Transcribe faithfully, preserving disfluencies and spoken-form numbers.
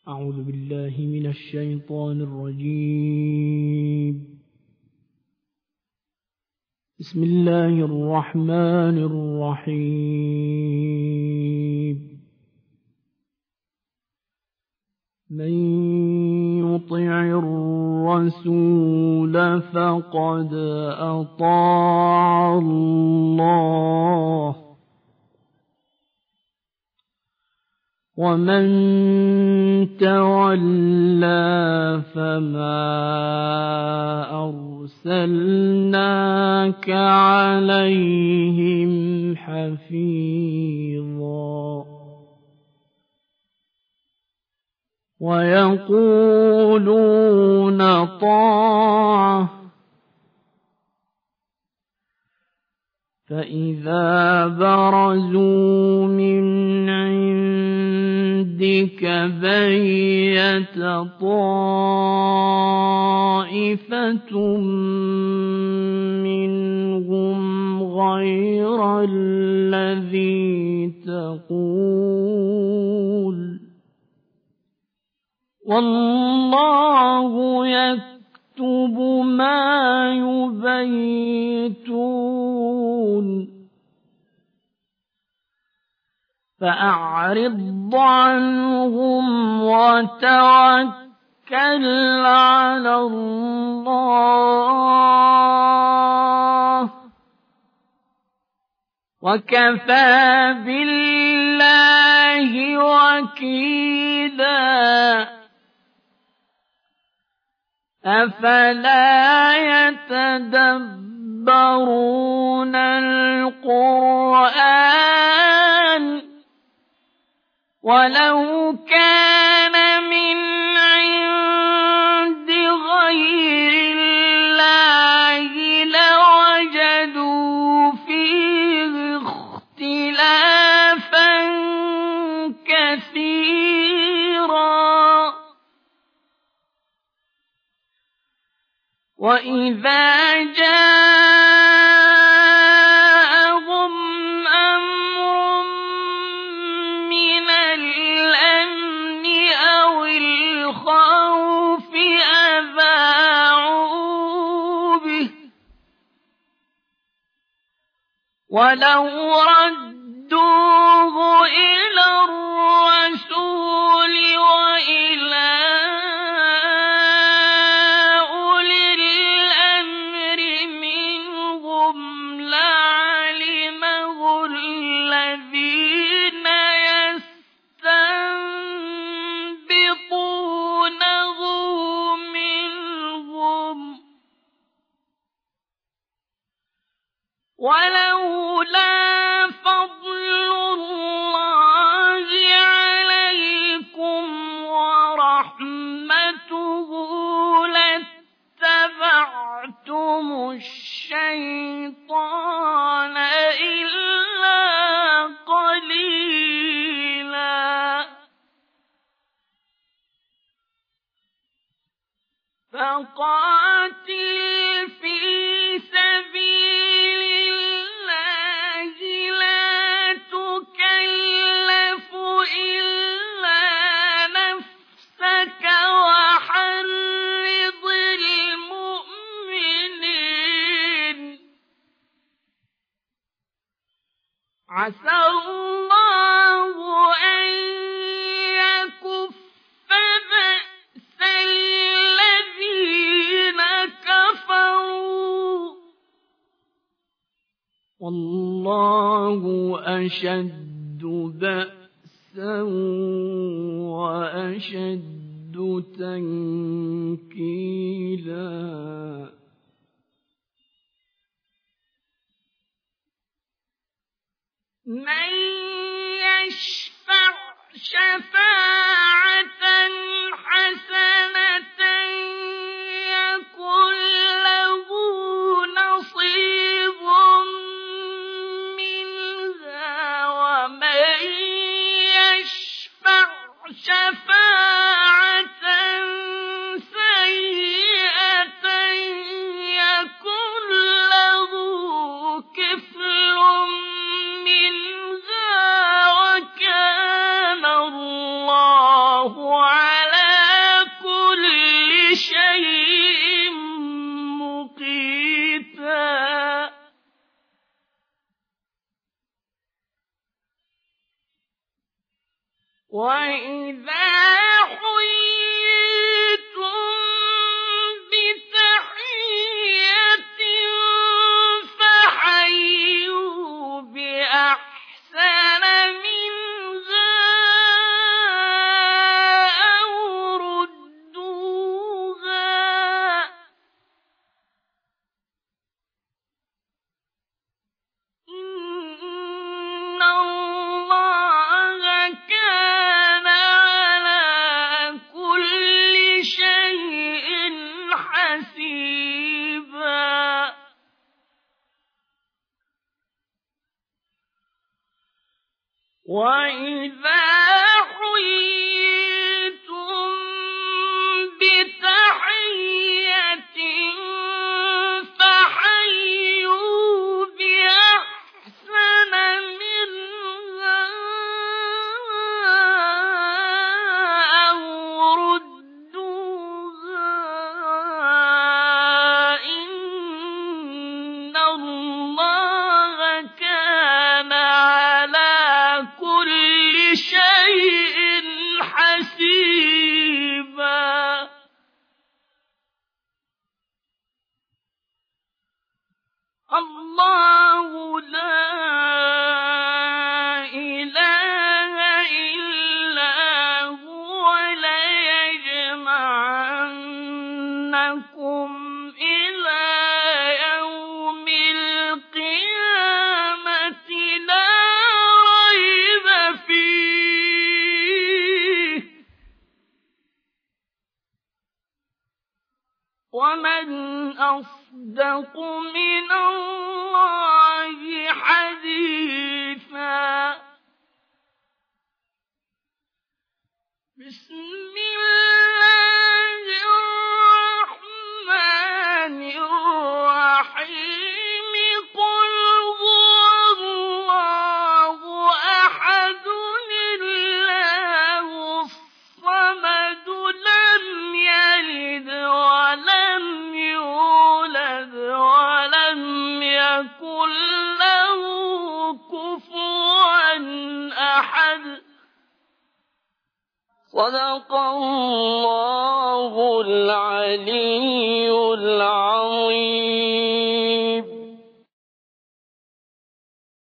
أعوذ بالله من الشيطان الرجيم. بسم الله الرحمن الرحيم. من يطع الرسول فقد أطاع الله، ومن تولى فما أرسلناك عليهم حفيظا. ويقولون طاعة فإذا برزوا من عندك بيت طائفة منهم غير الذي تقول، والله يكتب ما يبيتون. فأعرض عنهم وتوكل على الله، وكفى بالله وكيلا. أفلا يتدبرون القرآن ولو كان من عند غير الله لوجدوا فيه اختلافا كثيرا. وإذا جاءهم أمر من الأمن أو الخوف أذاعوا به، ولو ردوه إلى الرسول وإلى ولولا فضل الله عليكم ورحمته لاتبعتم الشيطان إلا قليلا. فقاتل في سبيل الله لا تكلف إلا نفسك وحرض المؤمنين. عسى الله أن يكف بأس الذين كفروا، والله أشد بأسا وأشد تنكيلا. من يشفع شفاعة حسنة يكن له نصيب منها، ومن يشفع شفاعة سيئة يكن له كفل منها، وكان الله وإذا حييتم بتحية فحيوا بأحسن منها أو ردوها إن الله كان على كل شيء حسيبا وإذا حييتم بتحية فحيوا بأحسن منها أو ردوها إن الله كان على كل شيء حسيبا الله لا إله إلا هو ليجمعنكم إلى يوم القيامة لا ريب فيه ومن أصدق من الله حديثا بسم الله الرحمن الرحيم قل هو الله أحد الله الصمد لم يلد ولم يولد ولم يكن له كفوا أحد صدق الله العلي العظيم.